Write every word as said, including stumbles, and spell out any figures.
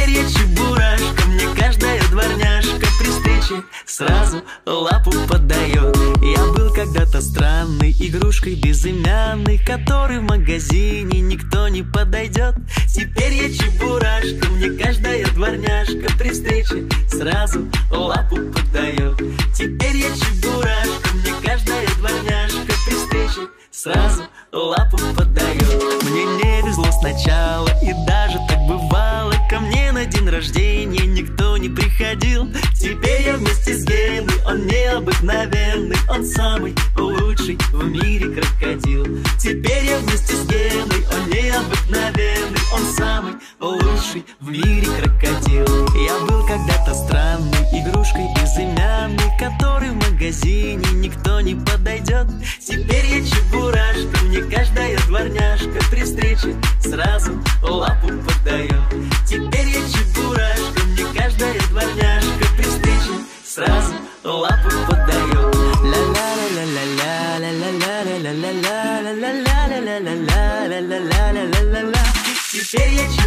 Теперь я чебурашка, мне каждая дворняжка при встрече сразу лапу подает. Я был когда-то странной игрушкой безымянной, который в магазине никто не подойдет. Теперь я чебурашка, мне каждая дворняжка при встрече сразу лапу подает. Теперь я чебурашка, мне каждая дворняжка при встрече сразу лапу подает. Мне не везло сначала, и даже так бывало. Ко мне на день рождения никто не приходил. Теперь я вместе с Геной, он необыкновенный, он самый лучший в мире крокодил. Теперь я вместе с Геной, он необыкновенный, он самый лучший в мире крокодил. Я был когда-то странной игрушкой безымянной, который в магазине никто не подойдет. Теперь я чебурашка, мне каждая дворняжка при встрече сразу лапу подает. Теперь я чебурашка, мне каждая дворняжка при встрече сразу лапу подает. Теперь я